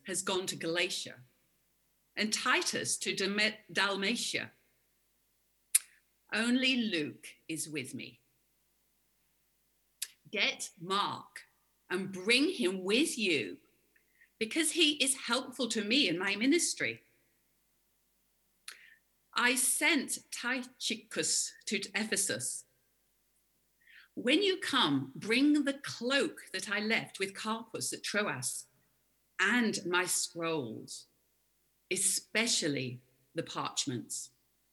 has gone to Galatia, and Titus to Dalmatia. Only Luke is with me. Get Mark and bring him with you, because he is helpful to me in my ministry. I sent Tychicus to Ephesus. When you come, bring the cloak that I left with Carpus at Troas and my scrolls, especially the parchments.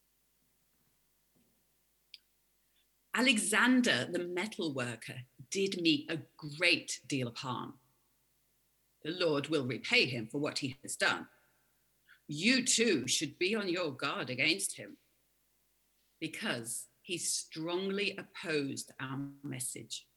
Alexander, the metal worker, did me a great deal of harm. The Lord will repay him for what he has done. You too should be on your guard against him, because he strongly opposed our message.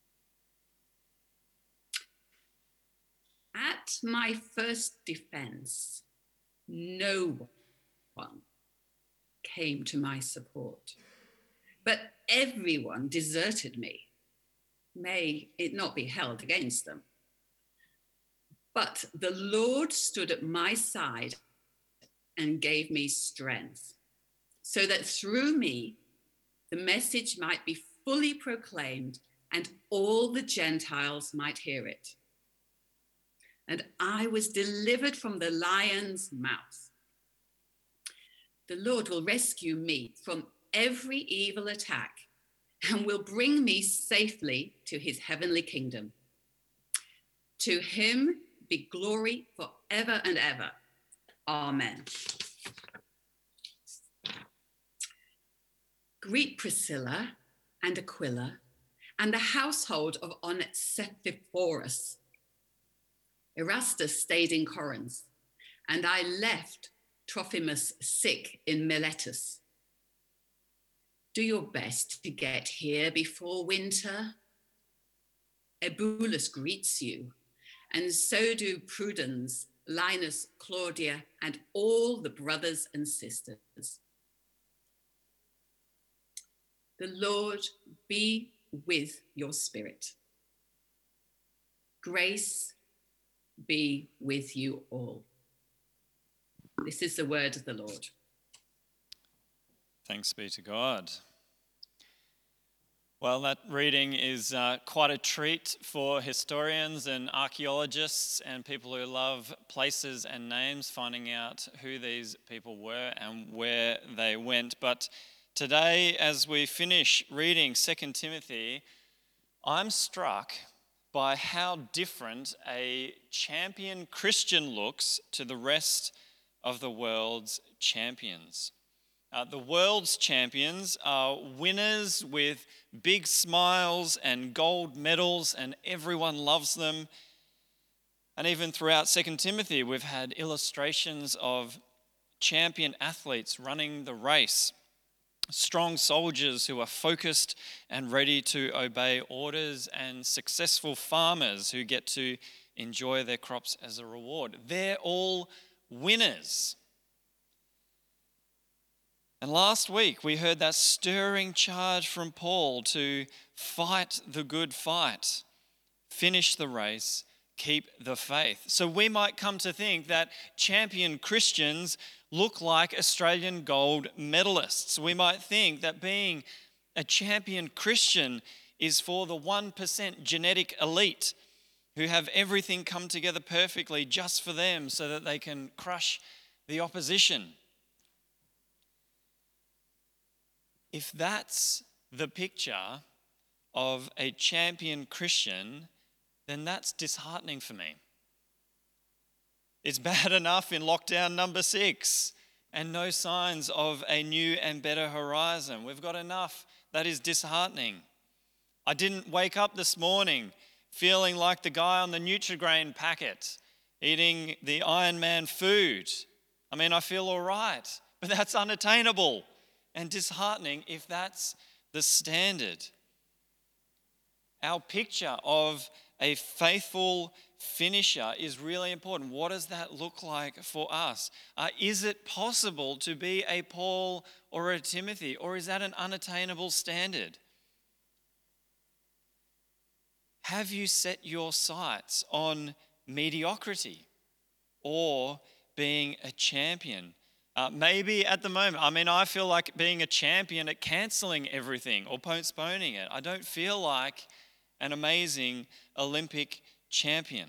At my first defense, no one came to my support, but everyone deserted me. May it not be held against them. But the Lord stood at my side and gave me strength, so that through me, the message might be fully proclaimed and all the Gentiles might hear it. And I was delivered from the lion's mouth. The Lord will rescue me from every evil attack and will bring me safely to his heavenly kingdom. To him be glory forever and ever. Amen. Greet Priscilla and Aquila and the household of Onesiphorus. Erastus stayed in Corinth, and I left Trophimus sick in Miletus. Do your best to get here before winter. Eubulus greets you, and so do Prudence, Linus, Claudia, and all the brothers and sisters. The Lord be with your spirit. Grace be with you all. This is the word of the Lord. Thanks be to God. Well, that reading is quite a treat for historians and archaeologists and people who love places and names, finding out who these people were and where they went. But today, as we finish reading 2 Timothy, I'm struck by how different a champion Christian looks to the rest of the world's champions. The world's champions are winners with big smiles and gold medals, and everyone loves them. And even throughout 2 Timothy, we've had illustrations of champion athletes running the race, strong soldiers who are focused and ready to obey orders, and successful farmers who get to enjoy their crops as a reward. They're all winners. And last week we heard that stirring charge from Paul to fight the good fight, finish the race, keep the faith. So we might come to think that champion Christians look like Australian gold medalists. We might think that being a champion Christian is for the 1% genetic elite who have everything come together perfectly just for them so that they can crush the opposition. If that's the picture of a champion Christian, then that's disheartening for me. It's bad enough in lockdown number 6 and no signs of a new and better horizon. We've got enough that is disheartening. I didn't wake up this morning feeling like the guy on the Nutri-Grain packet eating the Iron Man food. I mean, I feel all right, but that's unattainable and disheartening if that's the standard. Our picture of a faithful finisher is really important. What does that look like for us? Is it possible to be a Paul or a Timothy, or is that an unattainable standard? Have you set your sights on mediocrity, or being a champion. Maybe at the moment, I feel like being a champion at cancelling everything or postponing it. I don't feel like an amazing Olympic champion.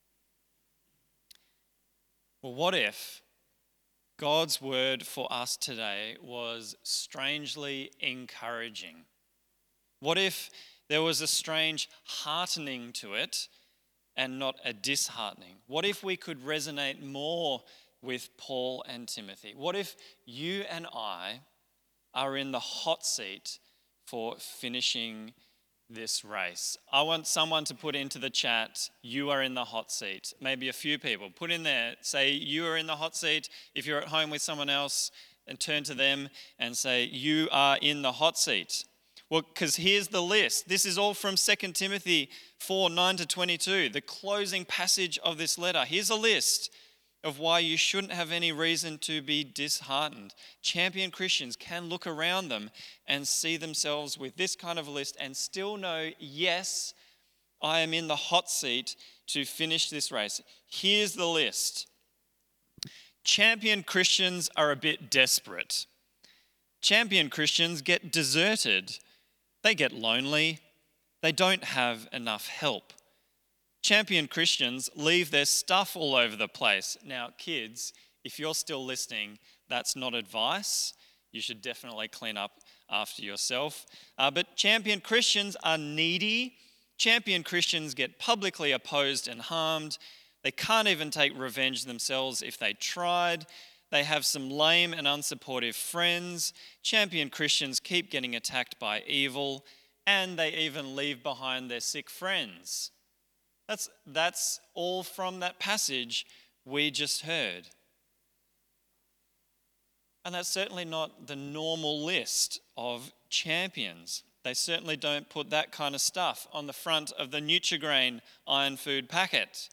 Well, what if God's word for us today was strangely encouraging? What if there was a strange heartening to it and not a disheartening? What if we could resonate more with Paul and Timothy? What if you and I are in the hot seat for finishing this race? I want someone to put into the chat, you are in the hot seat. Maybe a few people. Put in there, say you are in the hot seat. If you're at home with someone else, and turn to them and say, you are in the hot seat. Well, because here's the list. This is all from 2 Timothy 4, 9-22, the closing passage of this letter. Here's a list of why you shouldn't have any reason to be disheartened. Champion Christians can look around them and see themselves with this kind of list and still know, yes, I am in the hot seat to finish this race. Here's the list. Champion Christians are a bit desperate. Champion Christians get deserted. They get lonely. They don't have enough help. Champion Christians leave their stuff all over the place. Now, kids, if you're still listening, that's not advice. You should definitely clean up after yourself. But champion Christians are needy. Champion Christians get publicly opposed and harmed. They can't even take revenge themselves if they tried. They have some lame and unsupportive friends. Champion Christians keep getting attacked by evil, and they even leave behind their sick friends. That's all from that passage we just heard. And that's certainly not the normal list of champions. They certainly don't put that kind of stuff on the front of the Nutri-Grain Iron Food packet.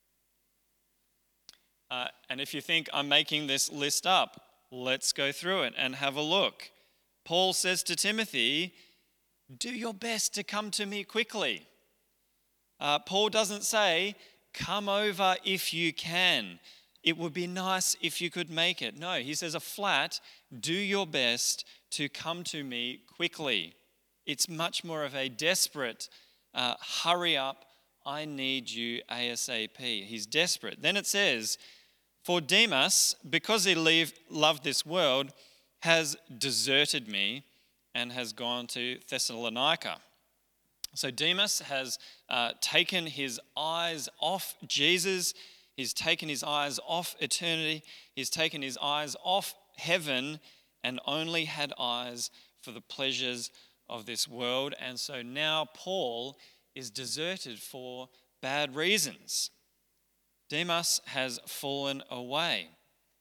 And if you think I'm making this list up, let's go through it and have a look. Paul says to Timothy, do your best to come to me quickly. Paul doesn't say, come over if you can. It would be nice if you could make it. No, he says a flat, do your best to come to me quickly. It's much more of a desperate, hurry up, I need you ASAP. He's desperate. Then it says, for Demas, because he loved this world, has deserted me and has gone to Thessalonica. So Demas has taken his eyes off Jesus. He's taken his eyes off eternity. He's taken his eyes off heaven and only had eyes for the pleasures of this world. And so now Paul is deserted for bad reasons. Demas has fallen away.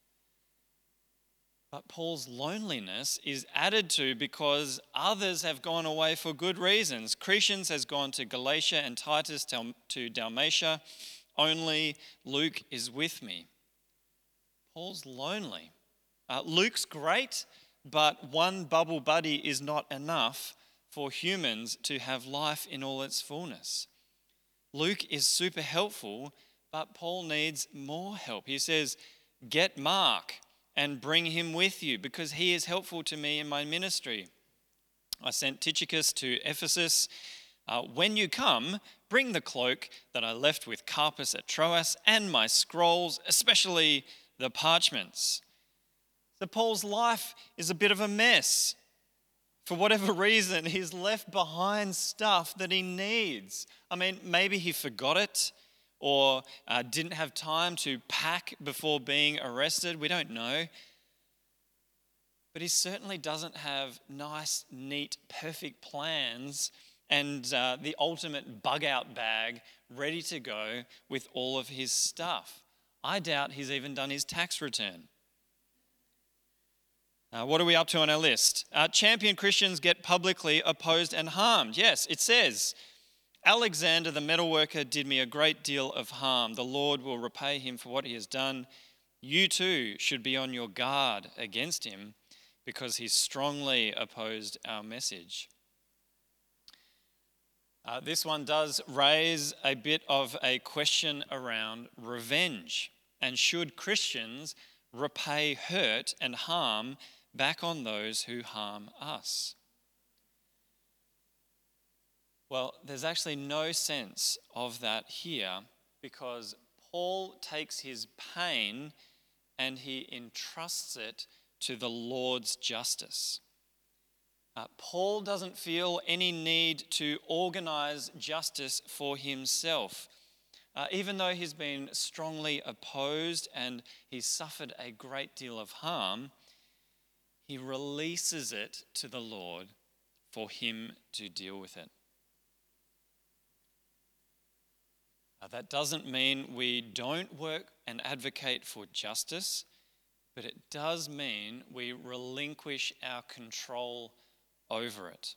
But Paul's loneliness is added to because others have gone away for good reasons. Crescens has gone to Galatia and Titus to Dalmatia. Only Luke is with me. Paul's lonely. Luke's great, but one bubble buddy is not enough for humans to have life in all its fullness. Luke is super helpful, but Paul needs more help. He says, get Mark and bring him with you because he is helpful to me in my ministry. I sent Tychicus to Ephesus. When you come, bring the cloak that I left with Carpus at Troas and my scrolls, especially the parchments. So Paul's life is a bit of a mess. For whatever reason, he's left behind stuff that he needs. Maybe he forgot it or didn't have time to pack before being arrested. We don't know. But he certainly doesn't have nice, neat, perfect plans and the ultimate bug-out bag ready to go with all of his stuff. I doubt he's even done his tax return. What are we up to on our list? Champion Christians get publicly opposed and harmed. Yes, it says, Alexander the metalworker did me a great deal of harm. The Lord will repay him for what he has done. You too should be on your guard against him because he strongly opposed our message. This one does raise a bit of a question around revenge. And should Christians repay hurt and harm back on those who harm us? Well, there's actually no sense of that here, because Paul takes his pain and he entrusts it to the Lord's justice. Paul doesn't feel any need to organize justice for himself. Even though he's been strongly opposed and he's suffered a great deal of harm, he releases it to the Lord for him to deal with it. That doesn't mean we don't work and advocate for justice, but it does mean we relinquish our control over it.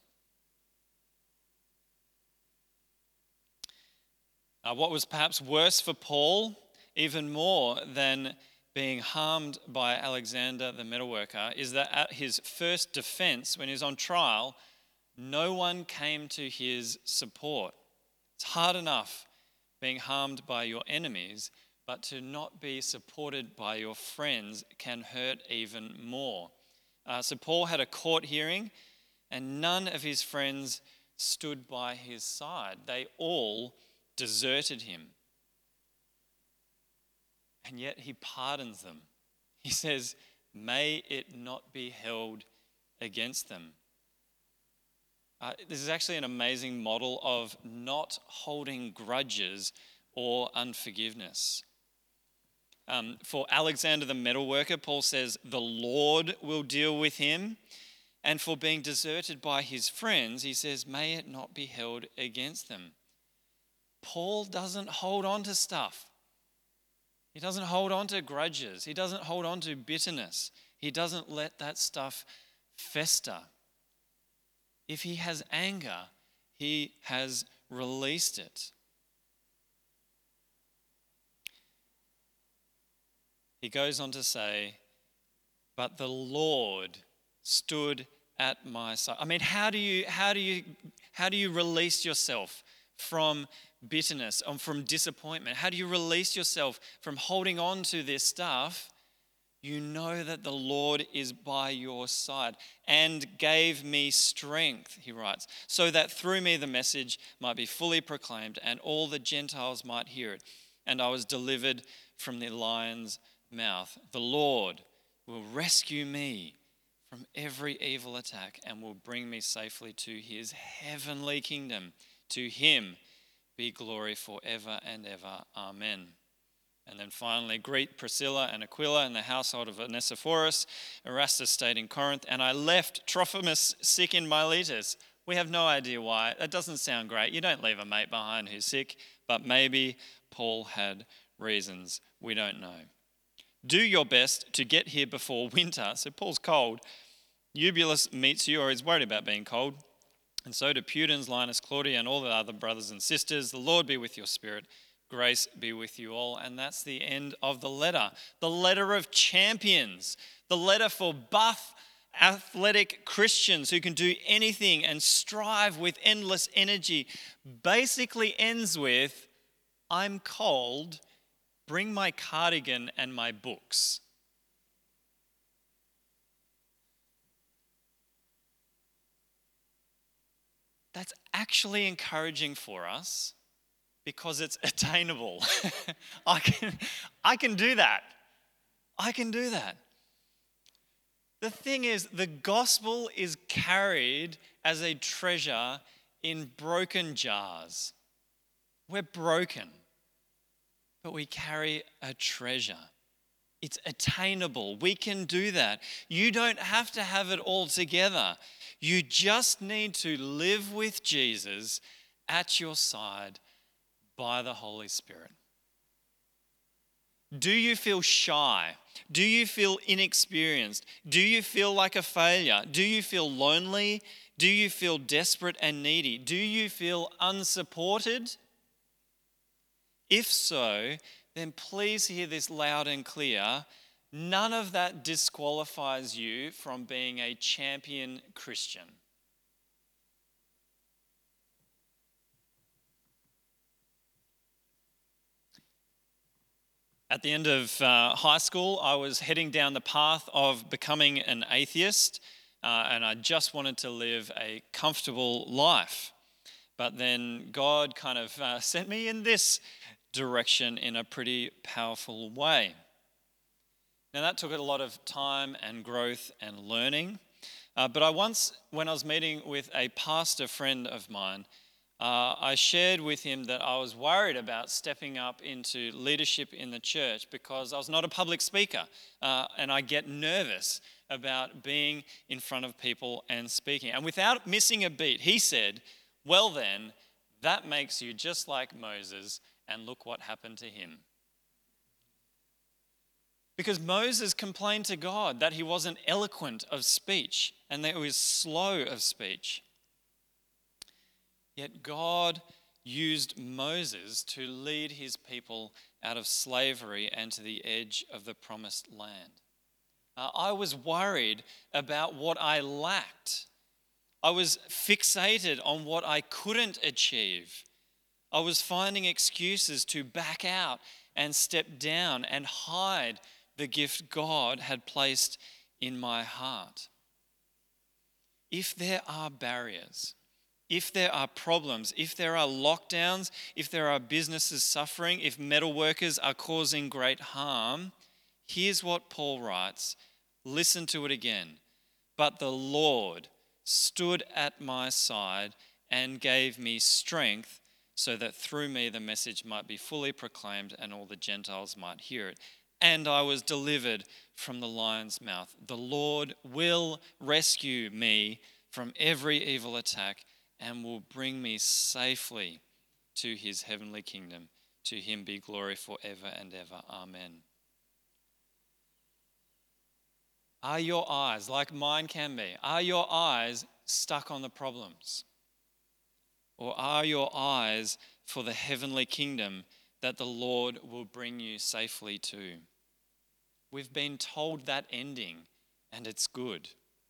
What was perhaps worse for Paul, even more than being harmed by Alexander the metalworker, is that at his first defense, when he was on trial, no one came to his support. It's hard enough being harmed by your enemies, but to not be supported by your friends can hurt even more. So Paul had a court hearing, and none of his friends stood by his side. They all deserted him. And yet he pardons them. He says, "May it not be held against them." This is actually an amazing model of not holding grudges or unforgiveness. For Alexander the metalworker, Paul says, "The Lord will deal with him." And for being deserted by his friends, he says, "May it not be held against them." Paul doesn't hold on to stuff. He doesn't hold on to grudges. He doesn't hold on to bitterness. He doesn't let that stuff fester. If he has anger, he has released it. He goes on to say, "But the Lord stood at my side." I mean, how do you release yourself from bitterness and from disappointment? How do you release yourself from holding on to this stuff? You know that the Lord is by your side and gave me strength, he writes, so that through me the message might be fully proclaimed and all the Gentiles might hear it. And I was delivered from the lion's mouth. The Lord will rescue me from every evil attack and will bring me safely to his heavenly kingdom. To him be glory forever and ever. Amen. And then finally, greet Priscilla and Aquila in the household of Onesiphorus. Erastus stayed in Corinth, and I left Trophimus sick in Miletus. We have no idea why. That doesn't sound great. You don't leave a mate behind who's sick, but maybe Paul had reasons. We don't know. Do your best to get here before winter. So Paul's cold. Eubulus meets you, or is worried about being cold. And so do Pudens, Linus, Claudia, and all the other brothers and sisters. The Lord be with your spirit. Grace be with you all. And that's the end of the letter of champions, the letter for buff, athletic Christians who can do anything and strive with endless energy. Basically ends with, "I'm cold, bring my cardigan and my books." That's actually encouraging for us because it's attainable. I can do that. I can do that. The thing is, the gospel is carried as a treasure in broken jars. We're broken, but we carry a treasure. It's attainable. We can do that. You don't have to have it all together. You just need to live with Jesus at your side by the Holy Spirit. Do you feel shy? Do you feel inexperienced? Do you feel like a failure? Do you feel lonely? Do you feel desperate and needy? Do you feel unsupported? If so, then please hear this loud and clear. None of that disqualifies you from being a champion Christian. At the end of high school, I was heading down the path of becoming an atheist, and I just wanted to live a comfortable life. But then God kind of sent me in this direction in a pretty powerful way. Now, that took a lot of time and growth and learning. But when I was meeting with a pastor friend of mine, I shared with him that I was worried about stepping up into leadership in the church because I was not a public speaker, and I get nervous about being in front of people and speaking. And without missing a beat, he said, "Well then, that makes you just like Moses, and look what happened to him." Because Moses complained to God that he wasn't eloquent of speech and that he was slow of speech. Yet God used Moses to lead his people out of slavery and to the edge of the promised land. I was worried about what I lacked. I was fixated on what I couldn't achieve. I was finding excuses to back out and step down and hide the gift God had placed in my heart. If there are barriers, if there are problems, if there are lockdowns, if there are businesses suffering, if metal workers are causing great harm, here's what Paul writes. Listen to it again. But the Lord stood at my side and gave me strength so that through me the message might be fully proclaimed and all the Gentiles might hear it. And I was delivered from the lion's mouth. The Lord will rescue me from every evil attack and will bring me safely to his heavenly kingdom. To him be glory forever and ever. Amen. Are your eyes, like mine can be, are your eyes stuck on the problems? Or are your eyes for the heavenly kingdom that the Lord will bring you safely to? We've been told that ending, and it's good.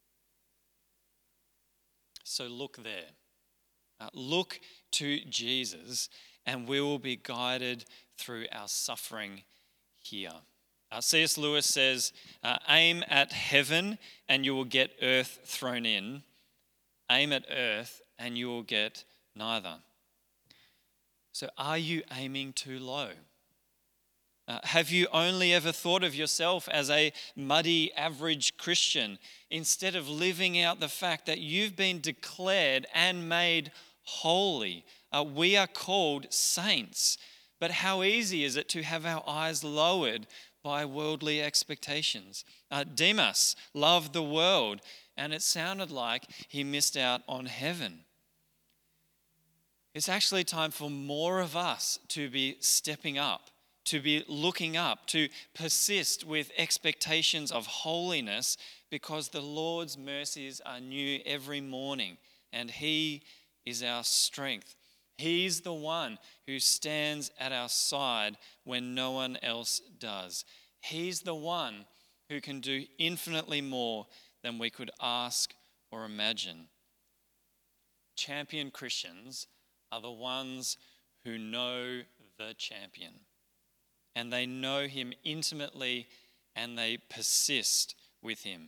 So look there. Look to Jesus, and we will be guided through our suffering here. C.S. Lewis says, aim at heaven and you will get earth thrown in. Aim at earth and you will get neither. So are you aiming too low? Have you only ever thought of yourself as a muddy, average Christian instead of living out the fact that you've been declared and made holy? We are called saints, but how easy is it to have our eyes lowered by worldly expectations? Demas loved the world, and it sounded like he missed out on heaven. It's actually time for more of us to be stepping up, to be looking up, to persist with expectations of holiness, because the Lord's mercies are new every morning, and he is our strength. He's the one who stands at our side when no one else does. He's the one who can do infinitely more than we could ask or imagine. Champion Christians are the ones who know the champion. And they know him intimately and they persist with him.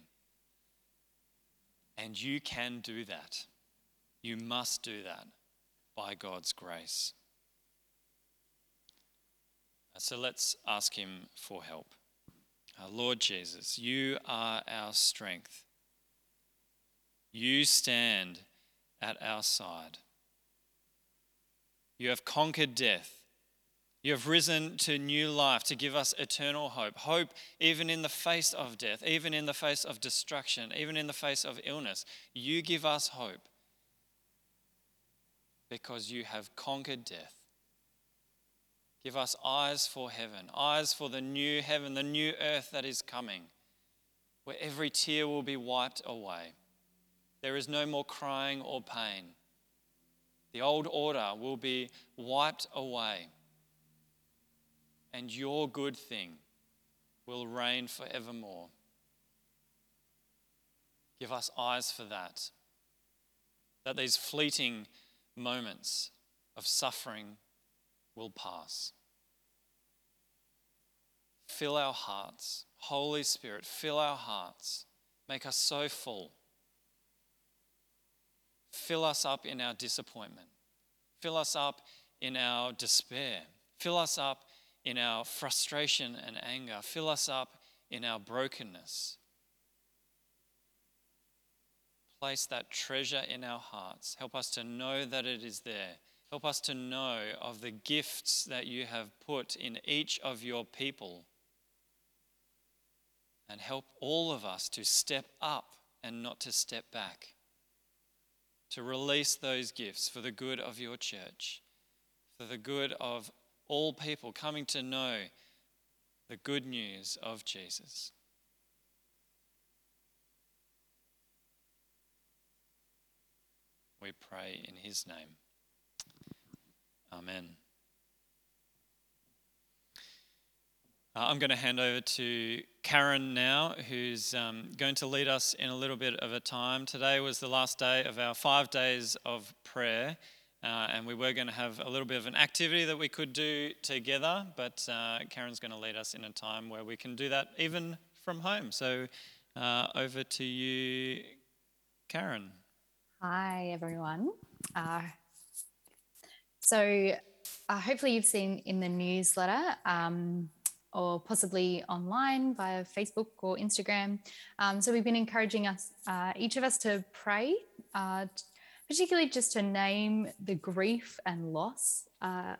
And you can do that. You must do that by God's grace. So let's ask him for help. Lord Jesus, you are our strength. You stand at our side. You have conquered death. You have risen to new life to give us eternal hope. Hope even in the face of death, even in the face of destruction, even in the face of illness. You give us hope because you have conquered death. Give us eyes for heaven, eyes for the new heaven, the new earth that is coming, where every tear will be wiped away. There is no more crying or pain. The old order will be wiped away. And your good thing will reign forevermore. Give us eyes for that these fleeting moments of suffering will pass. fill our hearts. Holy Spirit, fill our hearts. Make us so full. Fill us up in our disappointment. Fill us up in our despair. Fill us up in our frustration and anger. Fill us up in our brokenness. Place that treasure in our hearts. Help us to know that it is there. Help us to know of the gifts that you have put in each of your people. And help all of us to step up and not to step back. To release those gifts for the good of your church, for the good of all people coming to know the good news of Jesus. We pray in his name. Amen. I'm going to hand over to Karen now, who's going to lead us in a little bit of a time. Today was the last day of our 5 days of prayer, and we were going to have a little bit of an activity that we could do together, but Karen's going to lead us in a time where we can do that even from home. So over to you, Karen. Hi, everyone. Hopefully you've seen in the newsletter or possibly online via Facebook or Instagram. So we've been encouraging each of us to pray, particularly just to name the grief and loss